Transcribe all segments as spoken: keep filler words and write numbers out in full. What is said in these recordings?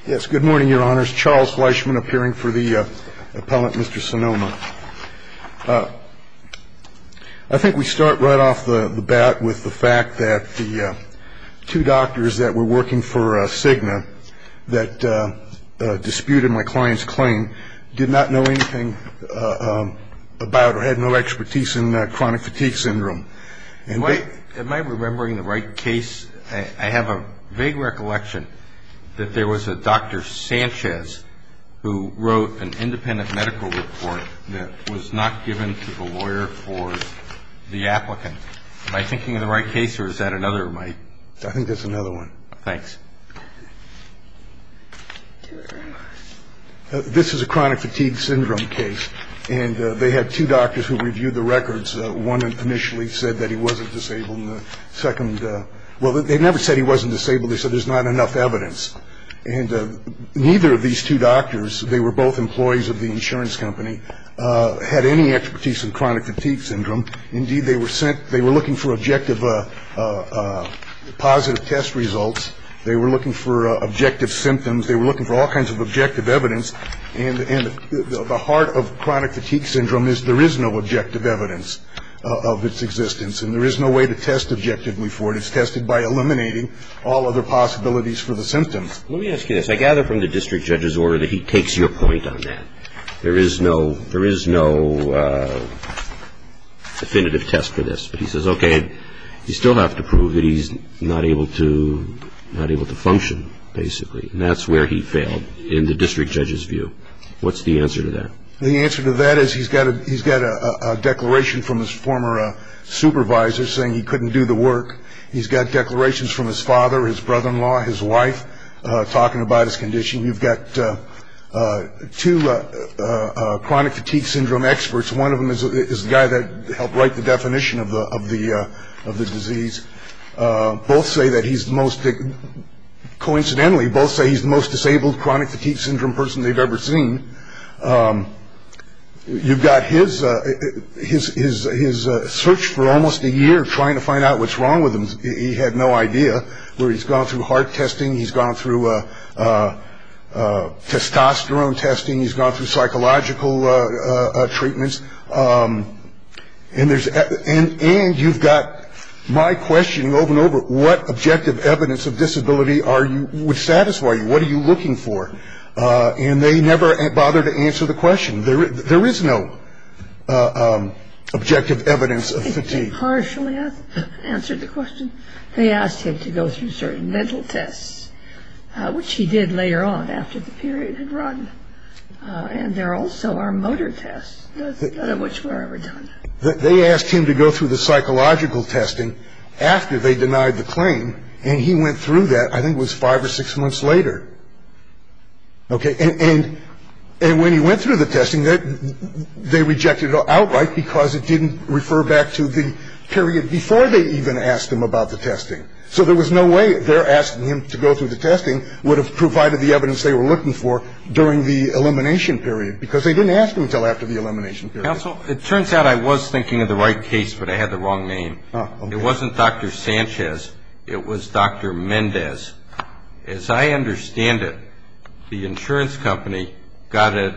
Yes, good morning, Your Honors. Charles Fleischman appearing for the uh, appellant, Mister Sonoma. Uh, I think we start right off the, the bat with the fact that the uh, two doctors that were working for uh, Cigna that uh, uh, disputed my client's claim did not know anything uh, um, about or had no expertise in uh, chronic fatigue syndrome. And Wait, am I remembering the right case? I, I have a vague recollection that there was a Doctor Sanchez who wrote an independent medical report that was not given to the lawyer for the applicant. Am I thinking of the right case, or is that another of my? I think that's another one. Thanks. Uh, this is a chronic fatigue syndrome case, and uh, they had two doctors who reviewed the records. Uh, one initially said that he wasn't disabled, and the second, uh, well, they never said he wasn't disabled. They said there's not enough evidence. And uh, neither of these two doctors, they were both employees of the insurance company, uh, had any expertise in chronic fatigue syndrome. Indeed, they were sent, they were looking for objective, uh, uh, uh, positive test results. They were looking for uh, objective symptoms. They were looking for all kinds of objective evidence. And, and the, the heart of chronic fatigue syndrome is there is no objective evidence uh, of its existence, and there is no way to test objectively for it. It's tested by eliminating all other possibilities for the symptoms. Let me ask you this. I gather from the district judge's order that he takes your point on that. There is no, there is no uh, definitive test for this. But he says, okay, you still have to prove that he's not able to, not able to function, basically. And that's where he failed in the district judge's view. What's the answer to that? The answer to that is he's got a he's got a, a declaration from his former uh, supervisor saying he couldn't do the work. He's got declarations from his father, his brother-in-law, his wife, uh, talking about his condition. You've got uh, uh, two uh, uh, uh, chronic fatigue syndrome experts. One of them is is the guy that helped write the definition of the of the uh, of the disease. Uh, both say that he's the most. Coincidentally, both say he's the most disabled chronic fatigue syndrome person they've ever seen. Um, You've got his uh, his his his uh, search for almost a year trying to find out what's wrong with him. He had no idea. Where he's gone through heart testing, he's gone through uh, uh, uh, testosterone testing, he's gone through psychological uh, uh, uh, treatments, um, and there's and and you've got my questioning over and over. What objective evidence of disability are you would satisfy you? What are you looking for? Uh, and they never bother to answer the question. There, there is no uh, um, objective evidence of fatigue. They partially answered the question. They asked him to go through certain mental tests, uh, which he did later on after the period had run. Uh, and there also are motor tests, none of which were ever done. They asked him to go through the psychological testing after they denied the claim, and he went through that, I think it was five or six months later. Okay, and, and and when he went through the testing, they, they rejected it outright because it didn't refer back to the period before they even asked him about the testing. So there was no way their asking him to go through the testing would have provided the evidence they were looking for during the elimination period, because they didn't ask him until after the elimination period. Counsel, it turns out I was thinking of the right case, but I had the wrong name. Oh, okay. It wasn't Doctor Sanchez. It was Doctor Mendez. As I understand it, the insurance company got a,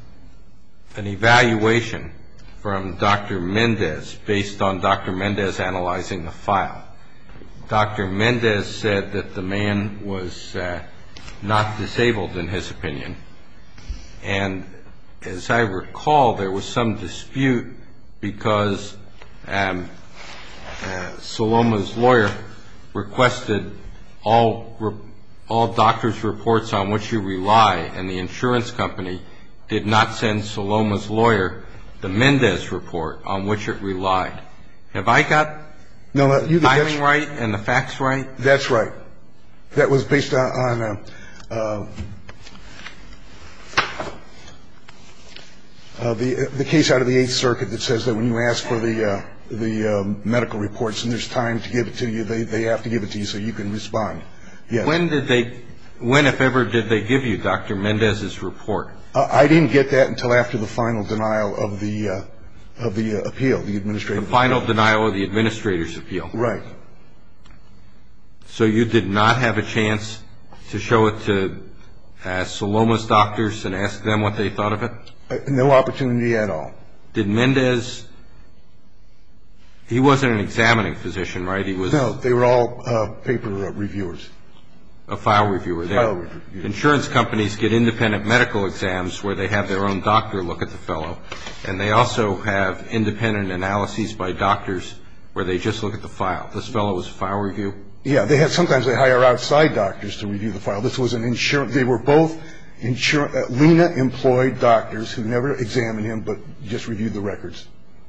an evaluation from Doctor Mendez based on Doctor Mendez analyzing the file. Doctor Mendez said that the man was uh, not disabled in his opinion. And as I recall, there was some dispute because um, uh, Saloma's lawyer requested all re- all doctors' reports on which you rely, and the insurance company did not send Saloma's lawyer the Mendez report on which it relied. Have I got no, no, you, the timing right and the facts right? That's right. That was based on, on uh, uh, uh, the the case out of the Eighth Circuit that says that when you ask for the uh, the um, medical reports and there's time to give it to you, they they have to give it to you so you can respond. Yes. When did they, when, if ever, did they give you Doctor Mendez's report? Uh, I didn't get that until after the final denial of the uh, of the uh, appeal, the administrative. The final appeal. denial of the administrator's appeal. Right. So you did not have a chance to show it to uh, Saloma's doctors and ask them what they thought of it? Uh, no opportunity at all. Did Mendez, he wasn't an examining physician, right? He was No, they were all uh, paper uh, reviewers. a file reviewer. File reviewer. Insurance companies get independent medical exams where they have their own doctor look at the fellow, and they also have independent analyses by doctors where they just look at the file. This fellow was a file review? Yeah, they have, sometimes they hire outside doctors to review the file. This was an insurance, they were both insur, uh, Lena employed doctors who never examined him but just reviewed the records.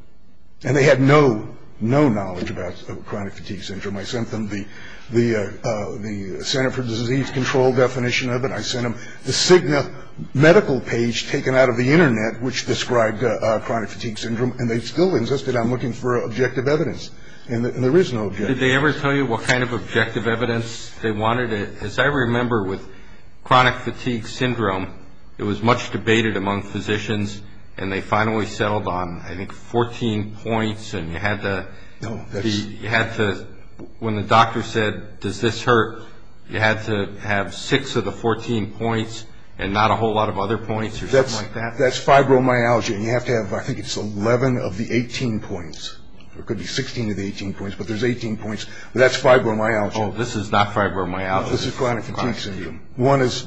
And they had no, no knowledge about uh, chronic fatigue syndrome. I sent them the, the, uh, uh, the Center for Disease Control definition of it. I sent them the Cigna medical page taken out of the internet which described uh, uh, chronic fatigue syndrome, and they still insisted on looking for objective evidence. And, the, and there is no objective. Did they ever tell you what kind of objective evidence they wanted? As I remember, with chronic fatigue syndrome, it was much debated among physicians, and they finally settled on, I think, fourteen points, and you had to, no, that's, be, you had to, when the doctor said, does this hurt, you had to have six of the fourteen points and not a whole lot of other points or that's, something like that? That's fibromyalgia, and you have to have, I think it's eleven of the eighteen points. There could be sixteen of the eighteen points, but there's eighteen points. But that's fibromyalgia. Oh, this is not fibromyalgia. No, this is chronic fatigue chronic syndrome. One is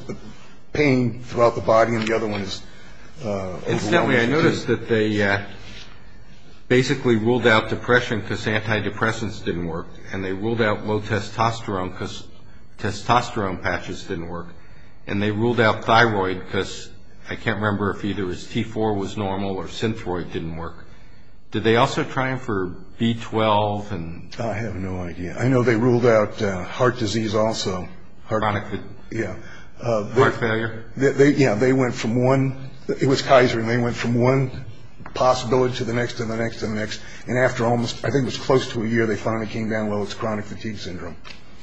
pain throughout the body, and the other one is uh, Incidentally, I noticed that they uh, basically ruled out depression because antidepressants didn't work, and they ruled out low testosterone because testosterone patches didn't work, and they ruled out thyroid because I can't remember if either his T four was normal or Synthroid didn't work. Did they also try him for B twelve and? I have no idea. I know they ruled out uh, heart disease also. Heart, chronic, yeah. Uh, they, heart failure? They, they, yeah, they went from one, it was Kaiser, and they went from one possibility to the next to the next to the next. And after almost, I think it was close to a year, they finally came down, well, it's chronic fatigue syndrome.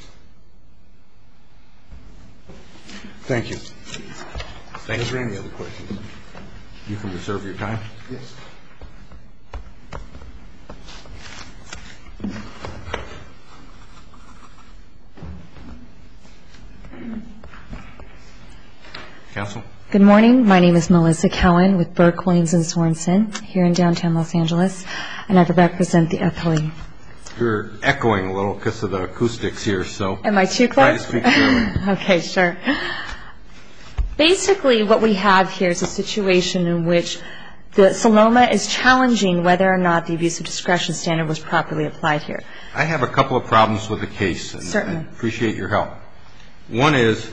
Thank you. Thank Is you. there any other questions? You can reserve your time. Yes. Counsel? Good morning. My name is Melissa Cowan with Burke, Williams and Sorensen here in downtown Los Angeles, and I represent the appellee. You're echoing a little because of the acoustics here, so. Am I too Try to close? speak clearly. Okay, sure. Basically, what we have here is a situation in which the Saloma is challenging whether or not the abuse of discretion standard was properly applied here. I have a couple of problems with the case, and Certainly. I appreciate your help. One is,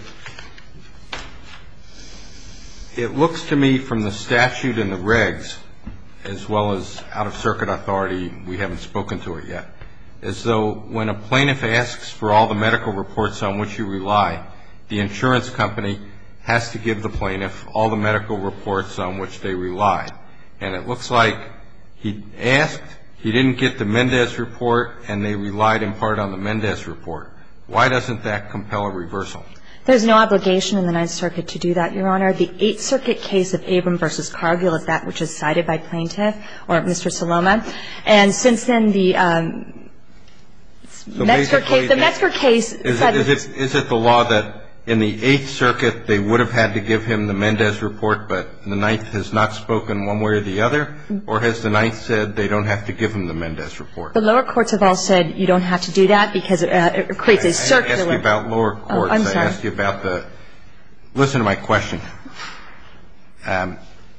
it looks to me from the statute and the regs, as well as out-of-circuit authority, we haven't spoken to it yet, as though when a plaintiff asks for all the medical reports on which you rely, the insurance company has to give the plaintiff all the medical reports on which they relied. And it looks like he asked, he didn't get the Mendez report, and they relied in part on the Mendez report. Why doesn't that compel a reversal? There's no obligation in the Ninth Circuit to do that, Your Honor. The Eighth Circuit case of Abram versus Cargill is that which is cited by plaintiff, or Mister Saloma. And since then, the um, So Metzger basically, case, the Metzger case Is said it, is it, is it the law that in the Eighth Circuit they would have had to give him the Mendez report, but the Ninth has not spoken one way or the other? Or has the Ninth said they don't have to give him the Mendez report? the lower courts have all said you don't have to do that because it, uh, it creates a circular. I asked you about lower courts. Oh, I'm I sorry. asked you about the – listen to my question. Um,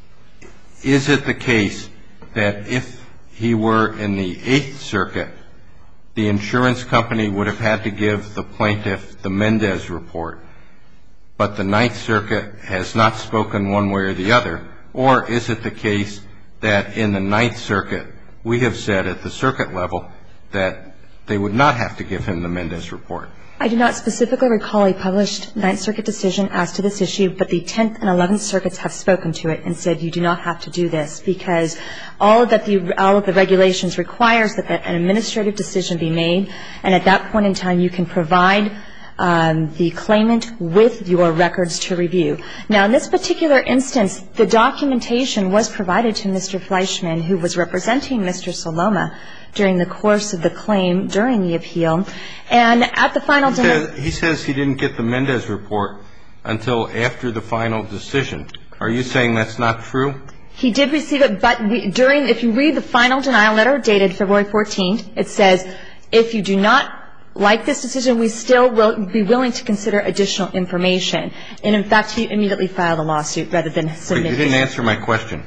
is it the case that if he were in the Eighth Circuit, the insurance company would have had to give the plaintiff the Mendez report, but the Ninth Circuit has not spoken one way or the other? Or is it the case that in the Ninth Circuit we have said at the circuit level that they would not have to give him the Mendez report? I do not specifically recall a published Ninth Circuit decision as to this issue, but the Tenth and Eleventh Circuits have spoken to it and said you do not have to do this because all that the all of the regulations requires that an administrative decision be made, and at that point in time you can provide um, the claimant with your records to review. Now, in this particular instance, the documentation was provided to Mister Fleischman, who was representing Mister Saloma during the course of the claim during the appeal. And at the final he, denial, says, he says he didn't get the Mendez report until after the final decision. Are you saying that's not true? He did receive it, but we, during, if you read the final denial letter dated February fourteenth, it says, if you do not like this decision, we still will be willing to consider additional information. And in fact, he immediately filed a lawsuit rather than submit. But you didn't answer my question.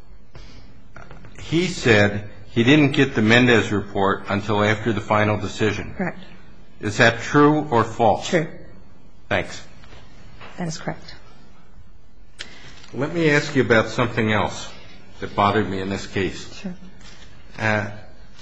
He said he didn't get the Mendez report until after the final decision. Correct. Is that true or false? True. Thanks. That is correct. Let me ask you about something else that bothered me in this case. Sure. Uh,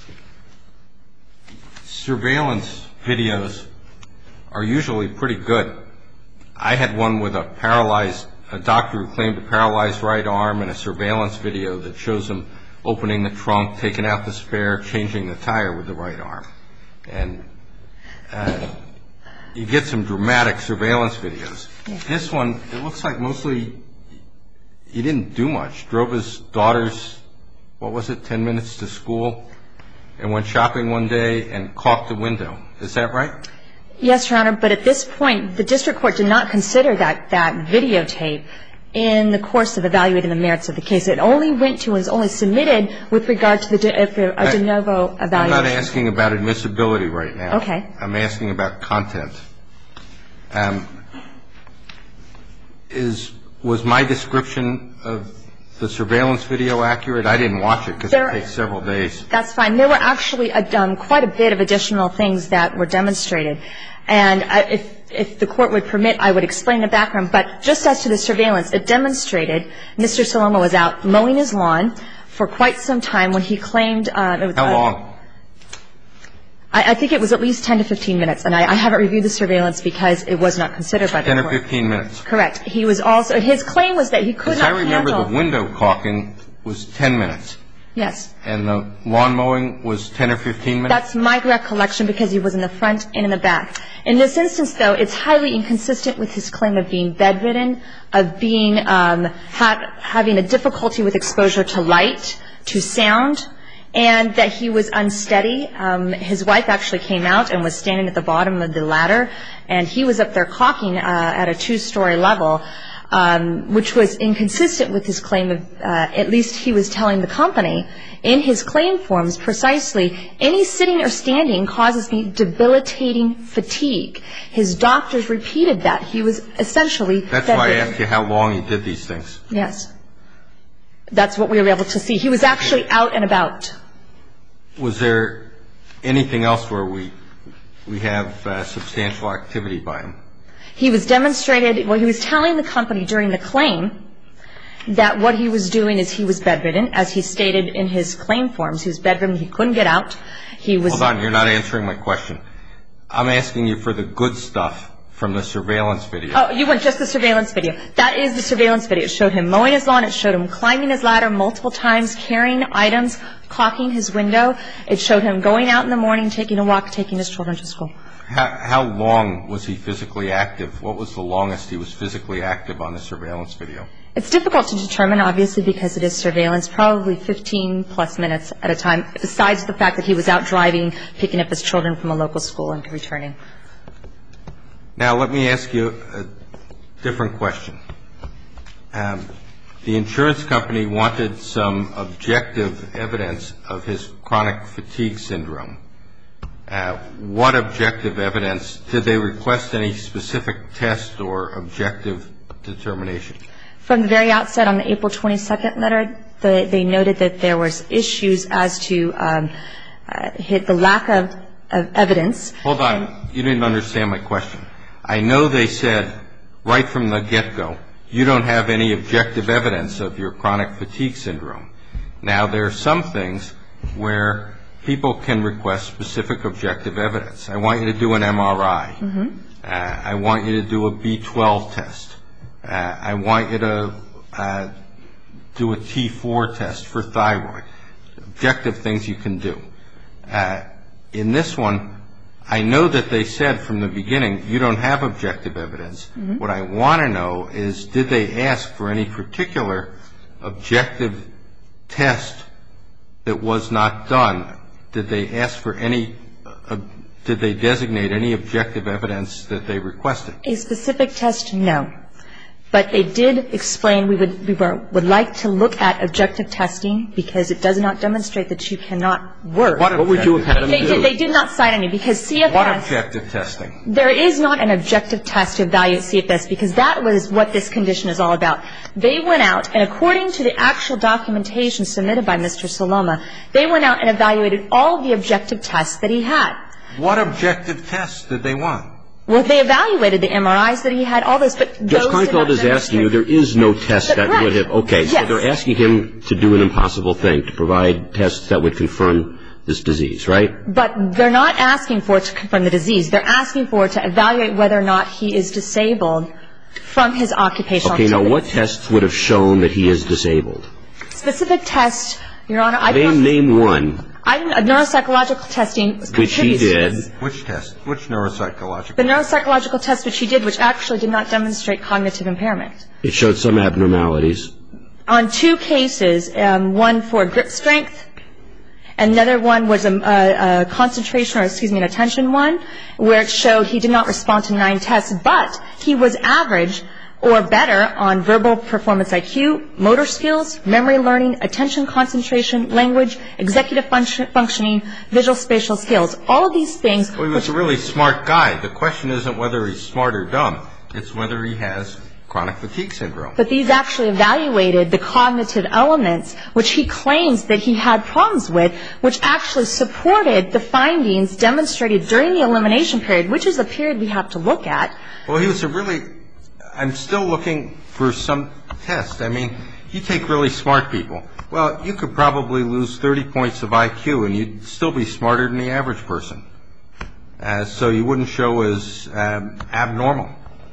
surveillance videos are usually pretty good. I had one with a paralyzed, a doctor who claimed a paralyzed right arm, and a surveillance video that shows him opening the trunk, taking out the spare, changing the tire with the right arm. And uh, you get some dramatic surveillance videos. Yeah. This one, it looks like mostly he didn't do much. Drove his daughters, what was it, ten minutes to school, and went shopping one day and caulked the window. Is that right? Yes, Your Honor, but at this point, the district court did not consider that, that videotape in the course of evaluating the merits of the case. It only went to and was only submitted with regard to the de, a de novo evaluation. I'm not asking about admissibility right now. Okay. I'm asking about content. Um, is was my description of the surveillance video accurate? I didn't watch it because it takes several days. That's fine. There were actually a, um, quite a bit of additional things that were demonstrated. And I, if, if the court would permit, I would explain the background. But just as to the surveillance, it demonstrated Mister Salomo was out mowing his lawn for quite some time when he claimed uh, it was, How uh, long? I, I think it was at least ten to fifteen minutes. And I, I haven't reviewed the surveillance because it was not considered by the ten court. or fifteen minutes. Correct. He was also, his claim was that he could As not I remember, handle. the window caulking was ten minutes. Yes. And the lawn mowing was ten or fifteen minutes? That's my recollection because he was in the front and in the back. In this instance, though, it's highly inconsistent with his claim of being bedridden, of being um, ha- having a difficulty with exposure to light, to sound, and that he was unsteady. Um, his wife actually came out and was standing at the bottom of the ladder, and he was up there caulking uh, at a two-story level. Um, which was inconsistent with his claim of, uh, at least he was telling the company in his claim forms precisely, any sitting or standing causes me debilitating fatigue. His doctors repeated that. He was essentially That's why I asked you how long he did these things. Yes. That's what we were able to see. He was actually out and about. Was there anything else where we we have uh, substantial activity by him? He was demonstrated, well, he was telling the company during the claim that what he was doing is he was bedridden, as he stated in his claim forms. He was bedridden. He couldn't get out. He was. Hold on. You're not answering my question. I'm asking you for the good stuff from the surveillance video. Oh, you want just the surveillance video. That is the surveillance video. It showed him mowing his lawn. It showed him climbing his ladder multiple times, carrying items, caulking his window. It showed him going out in the morning, taking a walk, taking his children to school. How, how long was he physically active? What was the longest he was physically active on the surveillance video? It's difficult to determine, obviously, because it is surveillance, probably fifteen plus minutes at a time, besides the fact that he was out driving, picking up his children from a local school and returning. Now, let me ask you a different question. Um, the insurance company wanted some objective evidence of his chronic fatigue syndrome. Uh, what objective evidence? Did they request any specific test or objective determination? From the very outset on the April twenty-second letter, the, they noted that there was issues as to um, uh, hit the lack of, of evidence. Hold on. You didn't understand my question. I know they said right from the get-go, you don't have any objective evidence of your chronic fatigue syndrome. Now, there are some things where people can request specific objective evidence. I want you to do an M R I. Mm-hmm. Uh, I want you to do a B twelve test. Uh, I want you to uh, do a T four test for thyroid. Objective things you can do. Uh, in this one, I know that they said from the beginning, you don't have objective evidence. Mm-hmm. What I want to know is, did they ask for any particular objective test that was not done? Did they ask for any uh, did they designate any objective evidence that they requested? A specific test, no. But they did explain we would we were, would like to look at objective testing because it does not demonstrate that you cannot work. What, what would you have had them they do? did, they did not cite any because C F S. What objective testing? There is not an objective test to evaluate C F S because that was what this condition is all about. They went out, and according to the actual documentation submitted by Mister Saloma, they went out and evaluated all of the objective tests that he had. What objective tests did they want? Well, they evaluated the M R Is that he had, all this, but Judge those did Kleinfeld not is asking you, demonstrate- there is no test But that correct. would have, okay, so Yes. they're asking him to do an impossible thing, to provide tests that would confirm this disease, right? But they're not asking for it to confirm the disease. They're asking for it to evaluate whether or not he is disabled from his occupational Okay, now activities. what tests would have shown that he is disabled? Specific tests, Your Honor, I Name, name one. I a neuropsychological testing Which he contributes to did. this. Which test? Which neuropsychological? The neuropsychological test which he did, which actually did not demonstrate cognitive impairment. It showed some abnormalities. On two cases, um, one for grip strength, another one was a, a, a concentration or, excuse me, an attention one, where it showed he did not respond to nine tests, but he was average or better on verbal performance I Q, motor skills, memory learning, attention concentration, language, executive function, functioning, visual spatial skills. All of these things. Well, he was a really smart guy. The question isn't whether he's smart or dumb. It's whether he has chronic fatigue syndrome. But these actually evaluated the cognitive elements, which he claims that he had problems with, which actually supported the findings demonstrated during the elimination period, which is a period we have to look at. Well, he was a really, I'm still looking for some test. I mean, you take really smart people. Well, you could probably lose thirty points of I Q and you'd still be smarter than the average person. Uh, so you wouldn't show as um, abnormal.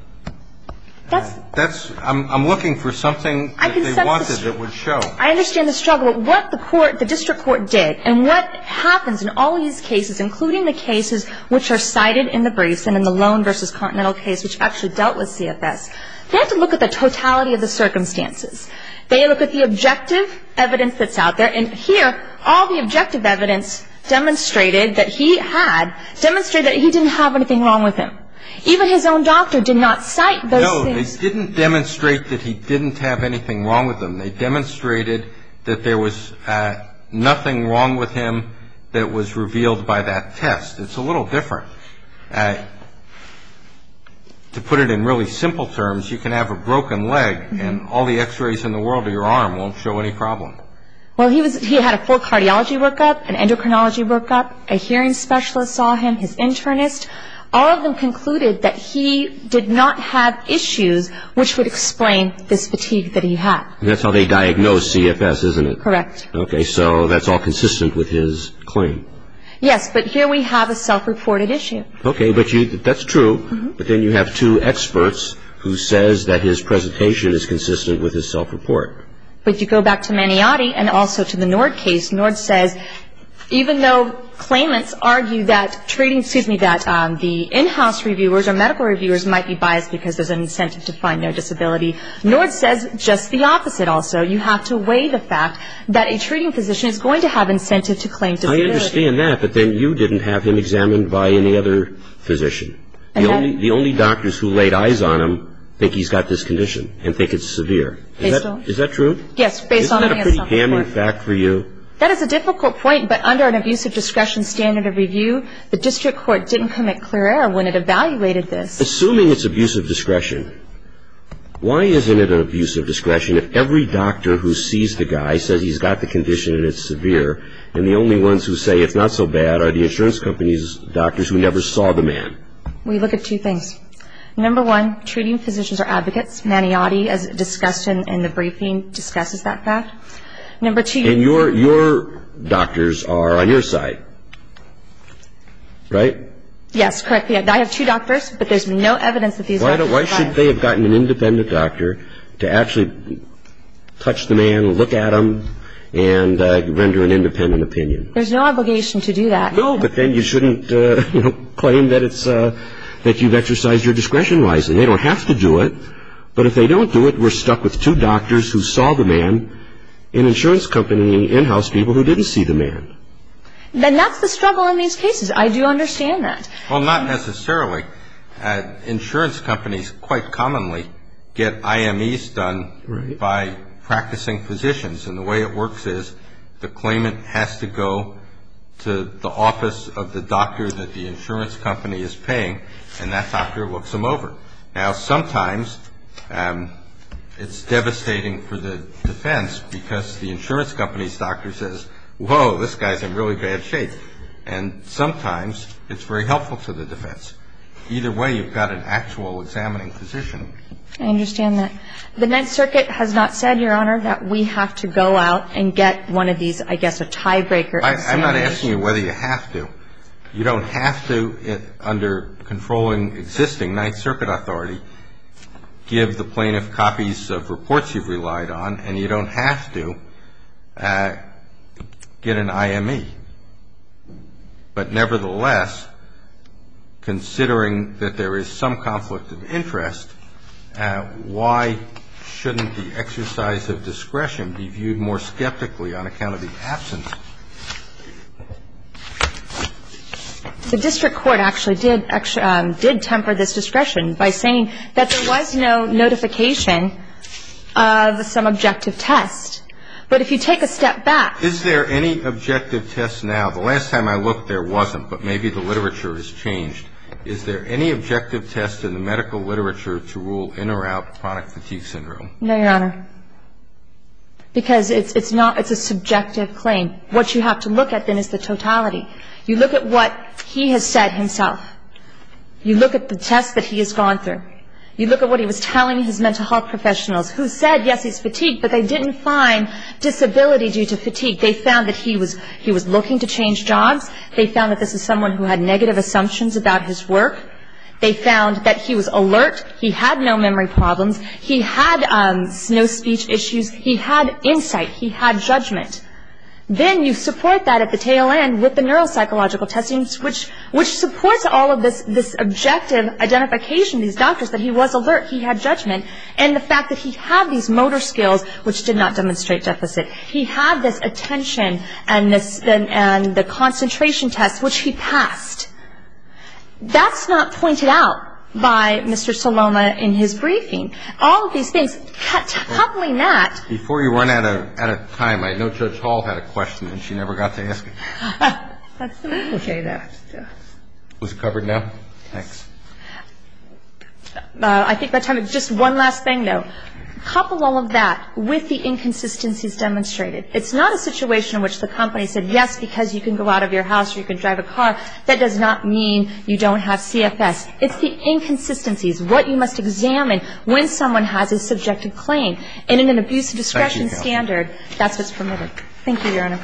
That's, That's, I'm, I'm looking for something I that can they sense the wanted str- that would show. I understand the struggle, but what the court, the district court did, and what happens in all these cases, including the cases which are cited in the briefs and in the Lone versus Continental case, which actually dealt with C F S, they have to look at the totality of the circumstances. They look at the objective evidence that's out there, and here, all the objective evidence demonstrated that he had, demonstrated that he didn't have anything wrong with him. Even his own doctor did not cite those No, things. they didn't demonstrate that he didn't have anything wrong with him. They demonstrated that there was uh, nothing wrong with him that was revealed by that test. It's a little different. Uh, to put it in really simple terms, you can have a broken leg Mm-hmm. and all the x-rays in the world of your arm won't show any problem. Well, he was, he had a full cardiology workup, an endocrinology workup, a hearing specialist saw him, his internist. All of them concluded that he did not have issues which would explain this fatigue that he had. And that's how they diagnose C F S, isn't it? Correct. Okay, so that's all consistent with his claim. Yes, but here we have a self-reported issue. Okay, but you, that's true. Mm-hmm. But then you have two experts who says that his presentation is consistent with his self-report. But you go back to Maniotti and also to the Nord case. Nord says even though claimants argue that treating, excuse me, that um, the in-house reviewers or medical reviewers might be biased because there's an incentive to find no disability, Nord says just the opposite also. You have to weigh the fact that a treating physician is going to have incentive to claim disability. I understand that, but then you didn't have him examined by any other physician. And The that- only, the only doctors who laid eyes on him think he's got this condition and think it's severe. Is Based that, on- is that true? Yes, based Isn't on that a his pretty self-report. damning fact for you? That is a difficult point, but under an abuse of discretion standard of review, the district court didn't commit clear error when it evaluated this. Assuming it's abuse of discretion, why isn't it an abuse of discretion if every doctor who sees the guy says he's got the condition and it's severe, and the only ones who say it's not so bad are the insurance company's doctors who never saw the man? We look at two things. Number one, treating physicians are advocates. Maniotti, as discussed in, in the briefing, discusses that fact. Number two, And your your doctors are on your side, right? yes, correct. Yeah, I have two doctors, but there's no evidence that these Why, doctors don't, why are should biased. they have gotten an independent doctor to actually touch the man, look at him, and uh, render an independent opinion? There's no obligation to do that. No, but then you shouldn't uh, you know, claim that it's uh, that you've exercised your discretion wisely. They don't have to do it, but if they don't do it, we're stuck with two doctors who saw the man, an insurance company in-house people who didn't see the man. Then that's the struggle in these cases. I do understand that. Well, not necessarily. Uh, insurance companies quite commonly get I M Es done right. by practicing physicians. And the way it works is the claimant has to go to the office of the doctor that the insurance company is paying, and that doctor looks them over. Now, sometimes um, it's devastating for the defense because the insurance company's doctor says, whoa, this guy's in really bad shape. And sometimes it's very helpful to the defense. Either way, you've got an actual examining physician. I understand that. The Ninth Circuit has not said, Your Honor, that we have to go out and get one of these, I guess, a tiebreaker. I, I'm not asking you whether you have to. You don't have to, it, under controlling existing Ninth Circuit authority, give the plaintiff copies of reports you've relied on, and you don't have to uh, get an I M E. But nevertheless, considering that there is some conflict of interest, uh, why shouldn't the exercise of discretion be viewed more skeptically on account of the absence? The district court actually did um, did temper this discretion by saying that there was no notification of some objective test. But if you take a step back. Is there any objective test now? The last time I looked, there wasn't, but maybe the literature has changed. Is there any objective test in the medical literature to rule in or out chronic fatigue syndrome? No, Your Honor. Because it's it's not it's a subjective claim. What you have to look at then is the totality. You look at what he has said himself. You look at the tests that he has gone through. You look at what he was telling his mental health professionals who said, yes, he's fatigued, but they didn't find disability due to fatigue. They found that he was he was looking to change jobs. They found that this is someone who had negative assumptions about his work. They found that he was alert. He had no memory problems. He had um, no speech issues. He had insight. He had judgment. Then you support that at the tail end with the neuropsychological testing, which which supports all of this this objective identification, these doctors, that he was alert, he had judgment, and the fact that he had these motor skills, which did not demonstrate deficit. He had this attention and this and, and the concentration test, which he passed. That's not pointed out by Mister Saloma in his briefing. All of these things, coupling that. Before you run out of, out of time, I know Judge Hall had a question and she never got to ask it. That's okay, that. Was it covered now? Thanks. Uh, I think by the time, just one last thing, though. Couple all of that with the inconsistencies demonstrated. It's not a situation in which the company said, yes, because you can go out of your house or you can drive a car, that does not mean you don't have C F S. It's the inconsistencies, what you must examine when someone has a subjective claim. And in an abuse of discretion standard, that's what's permitted. Thank you, Your Honor.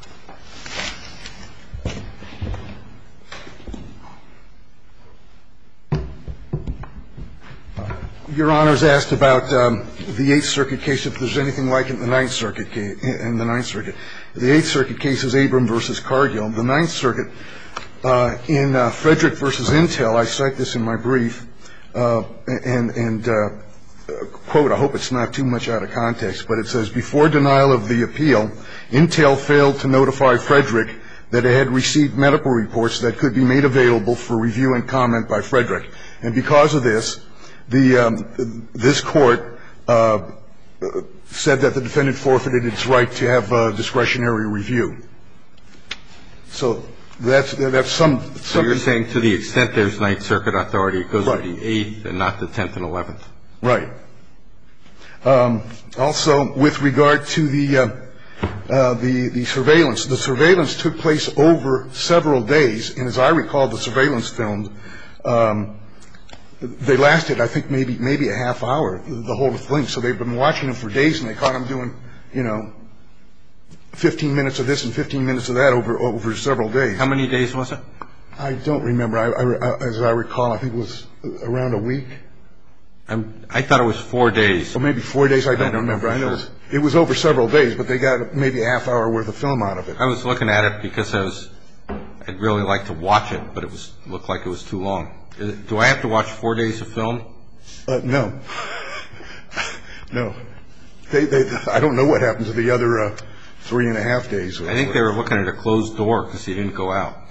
Your Honor's asked about um, the Eighth Circuit case, if there's anything like it in the Ninth Circuit case, in the Ninth Circuit. The Eighth Circuit case is Abram versus Cargill. The Ninth Circuit, uh, in uh, Frederick versus Intel, I cite this in my brief, uh, and, and uh, quote, I hope it's not too much out of context, but it says, before denial of the appeal, Intel failed to notify Frederick that it had received medical reports that could be made available for review and comment by Frederick. And because of this, The, um, this court uh, said that the defendant forfeited its right to have uh, discretionary review. So that's that's some. So you're saying to the extent there's Ninth Circuit authority, it goes right. to the Eighth and not the Tenth and Eleventh. Right. Um, also, with regard to the uh, uh, the the surveillance, the surveillance took place over several days, and as I recall, the surveillance filmed. Um, They lasted, I think, maybe maybe a half hour, the whole thing. So they've been watching him for days, and they caught him doing, you know, fifteen minutes of this and fifteen minutes of that over over several days. How many days was it? I don't remember. I, I, as I recall, I think it was around a week. I'm, I thought it was four days. Or maybe four days. I don't, I don't remember. know I know sure. it, was, it was over several days, but they got maybe a half hour worth of film out of it. I was looking at it because I was, I'd really like to watch it, but it was looked like it was too long. Do I have to watch four days of film? Uh, no. no. They, they, I don't know what happened to the other uh, three and a half days. I think they were looking at a closed door because he didn't go out.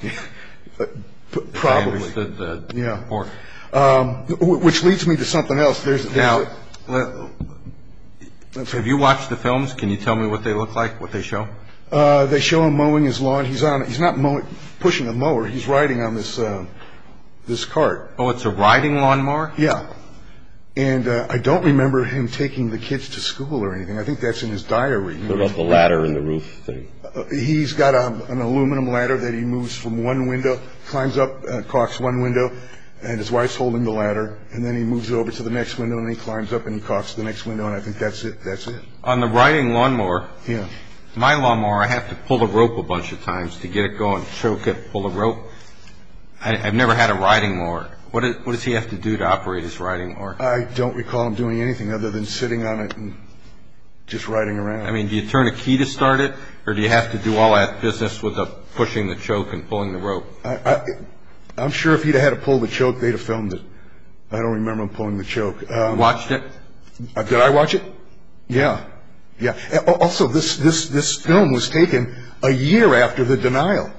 P- probably. I understood the yeah. report. Um, which leads me to something else. There's, there's now, a, have you watched the films? Can you tell me what they look like, what they show? Uh, they show him mowing his lawn. He's on. He's not mowing, pushing a mower. He's riding on this uh, this cart. Oh, it's a riding lawnmower? Yeah. And uh, I don't remember him taking the kids to school or anything. I think that's in his diary. What about the ladder in the roof thing? Uh, he's got a, an aluminum ladder that he moves from one window, climbs up, uh, caulks one window, and his wife's holding the ladder, and then he moves it over to the next window, and he climbs up and he caulks the next window, and I think that's it. That's it. On the riding lawnmower, yeah. My lawnmower, I have to pull the rope a bunch of times to get it going, choke it, pull the rope. I, I've never had a riding mower. What, is, what does he have to do to operate his riding mower? I don't recall him doing anything other than sitting on it and just riding around. I mean, do you turn a key to start it, or do you have to do all that business with the pushing the choke and pulling the rope? I, I, I'm sure if he'd had to pull the choke, they'd have filmed it. I don't remember him pulling the choke. Um, Watched it? Uh, did I watch it? Yeah. Yeah. Also, this, this, this film was taken a year after the denial.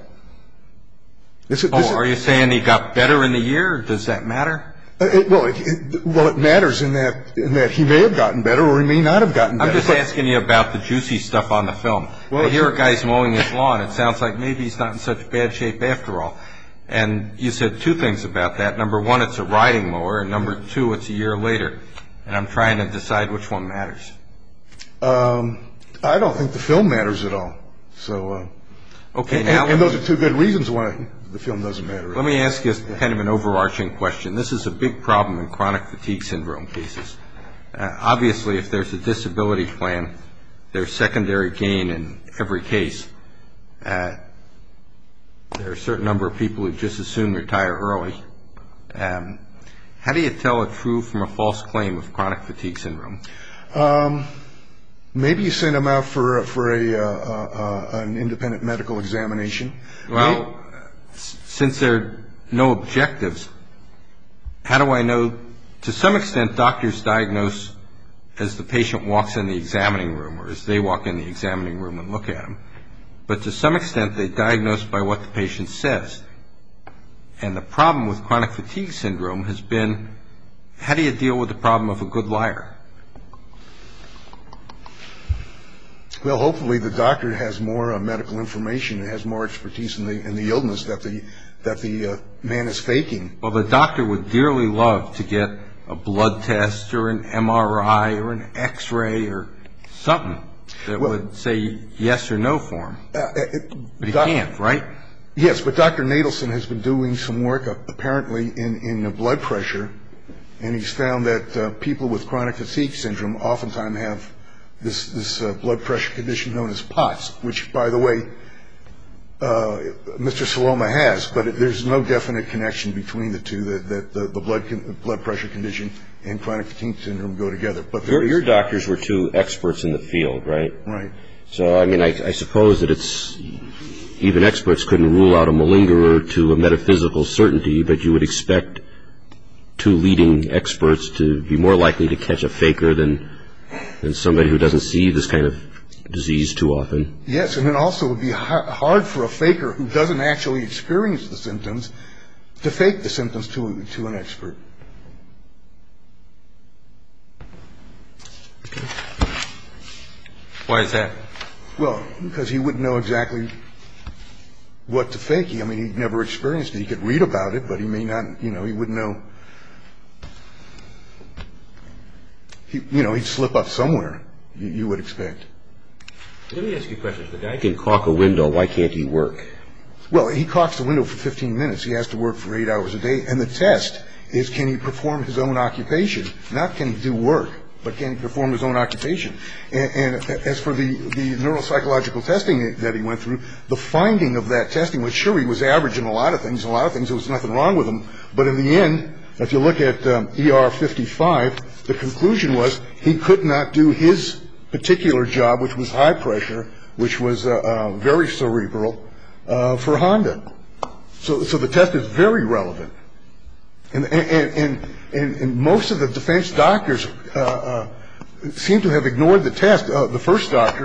This, this oh, is, are you saying he got better in the year? Or does that matter? Uh, it, well, it, it, well, it matters in that in that he may have gotten better or he may not have gotten better. I'm just but, asking you about the juicy stuff on the film. Well, I hear a guy's mowing his lawn. It sounds like maybe he's not in such bad shape after all. And you said two things about that. Number one, it's a riding mower, and number two, it's a year later. And I'm trying to decide which one matters. Um, I don't think the film matters at all. So, uh, okay, and, now and those are two good reasons why the film doesn't matter. Let me ask you kind of an overarching question. This is a big problem in chronic fatigue syndrome cases. Uh, obviously, if there's a disability plan, there's secondary gain in every case. Uh, there are a certain number of people who just as soon retire early. Um, how do you tell a true from a false claim of chronic fatigue syndrome? Um, maybe you send them out for for a uh, uh, uh, an independent medical examination. Well, maybe, since there are no objectives, how do I know? To some extent, doctors diagnose as the patient walks in the examining room or as they walk in the examining room and look at him. But to some extent, they diagnose by what the patient says. And the problem with chronic fatigue syndrome has been, how do you deal with the problem of a good liar? Well, hopefully the doctor has more uh, medical information and has more expertise in the in the illness that the that the uh, man is faking. Well, the doctor would dearly love to get a blood test or an M R I or an X-ray or something that well, would say yes or no for him. Uh, it, but he doc- can't, right? Yes, but Doctor Nadelson has been doing some work uh, apparently in in uh, blood pressure, and he's found that uh, people with chronic fatigue syndrome oftentimes have this this uh, blood pressure condition known as POTS, which, by the way, uh, Mister Saloma has, but it, there's no definite connection between the two, that, that the, the blood con- blood pressure condition and chronic fatigue syndrome go together. But your, your doctors were two experts in the field, right? Right. So, I mean, I, I suppose that it's, even experts couldn't rule out a malingerer to a metaphysical certainty, but you would expect two leading experts to be more likely to catch a faker than than somebody who doesn't see this kind of disease too often. Yes, and it also would be hard for a faker who doesn't actually experience the symptoms to fake the symptoms to to an expert. Why is that? Well, because he wouldn't know exactly what to fake. I mean, he'd never experienced it. He could read about it, but he may not, you know, he wouldn't know. He, you know, he'd slip up somewhere, you, you would expect. Let me ask you a question. If the guy can caulk a window, why can't he work? Well, he caulks the window for fifteen minutes. He has to work for eight hours a day. And the test is, can he perform his own occupation? Not can he do work, but can he perform his own occupation? And, and as for the, the neuropsychological testing that he went through, the finding of that testing was, sure, he was average in a lot of things. A lot of things, there was nothing wrong with him. But in the end, if you look at um, E R fifty-five, the conclusion was he could not do his particular job, which was high pressure, which was uh, uh, very cerebral, uh, for Honda. So, so the test is very relevant. And, and, and, and, and most of the defense doctors uh, uh, seem to have ignored the test. Uh, the first doctor,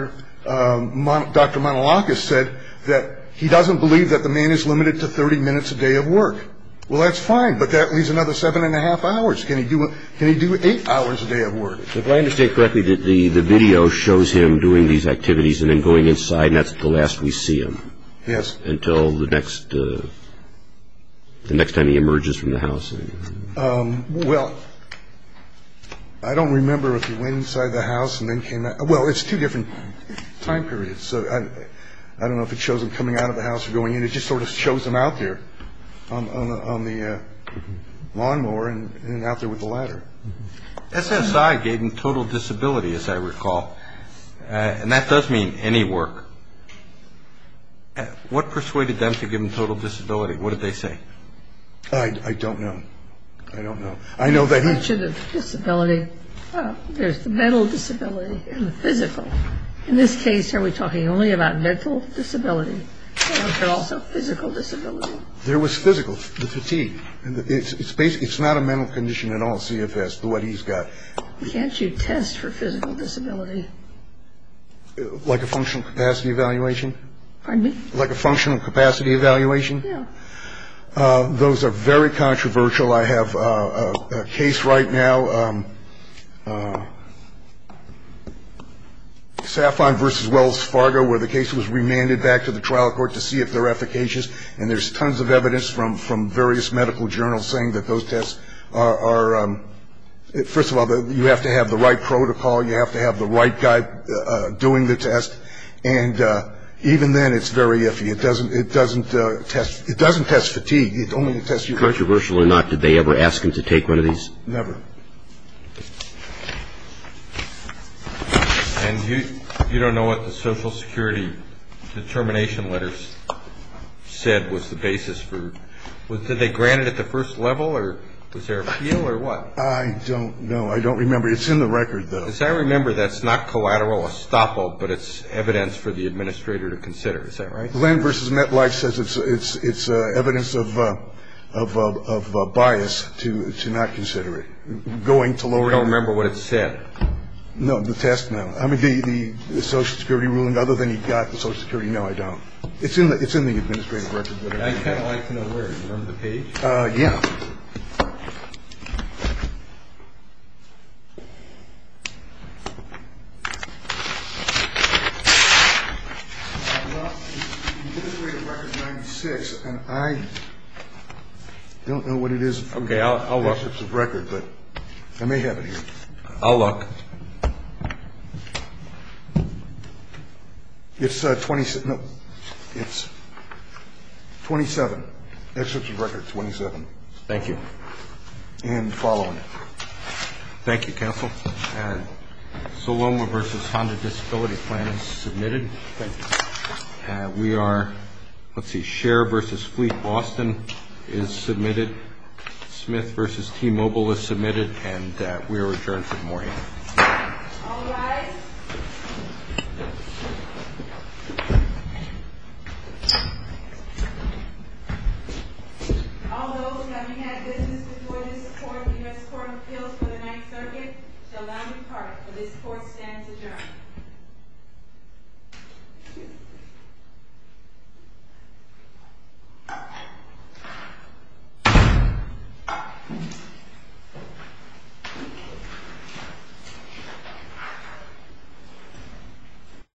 um, Mon- Doctor Manolakis said that he doesn't believe that the man is limited to thirty minutes a day of work. Well, that's fine, but that leaves another seven and a half hours. Can he do Can he do eight hours a day of work? If I understand correctly, the, the, the video shows him doing these activities and then going inside, and that's the last we see him. Yes. Until the next uh, the next time he emerges from the house. Um, well, I don't remember if he went inside the house and then came out. Well, it's two different time periods, so I, I don't know if it shows him coming out of the house or going in. It just sort of shows him out there on, on the, on the uh, lawnmower and, and out there with the ladder. S S I gave him total disability, as I recall, uh, and that does mean any work. Uh, what persuaded them to give him total disability? What did they say? I, I don't know. I don't know. I know that he... Question of disability. Uh, there's the mental disability and the physical. In this case, are we talking only about mental disability, or is there also physical disability? There was physical, the fatigue. And it's it's basic, it's not a mental condition at all, C F S, what he's got. Can't you test for physical disability? Like a functional capacity evaluation? Pardon me? Like a functional capacity evaluation? Yeah. Uh, those are very controversial. I have uh, a, a case right now, um, uh, Safon versus Wells Fargo, where the case was remanded back to the trial court to see if they're efficacious. And there's tons of evidence from, from various medical journals saying that those tests are, are um, first of all, the, you have to have the right protocol. You have to have the right guy uh, doing the test. And uh, even then, it's very iffy. It doesn't. It doesn't uh, test. It doesn't test fatigue. It only tests your. Controversial or not, did they ever ask him to take one of these? Never. And you you don't know what the Social Security determination letters said was the basis for? Was, did they grant it at the first level, or was there appeal, or what? I don't know. I don't remember. It's in the record, though. As I remember, that's not collateral estoppel, but it's evidence for the administrator to consider. Is that right? Glenn versus MetLife says it's it's it's uh, evidence of uh, of uh, of uh, bias to to not consider it. Going to lower. You don't remember what it said? No, the test. No. I mean the, the the Social Security ruling. Other than he got the Social Security. No, I don't. It's in the it's in the administrative record. I kind of like to know where. You remember the page? Uh, yeah. Administrative record ninety-six, and I don't know what it is. Okay, I'll, I'll look. Excerpts of record, but I may have it here. I'll look. It's uh, twenty. No, it's twenty-seven. Excerpts of record twenty-seven. Thank you. And following. Thank you, counsel. And Soloma versus Honda Disability Plan is submitted. Thank you. Uh, we are, let's see, Share versus Fleet Boston is submitted. Smith versus T-Mobile is submitted, and uh, we are adjourned for the morning.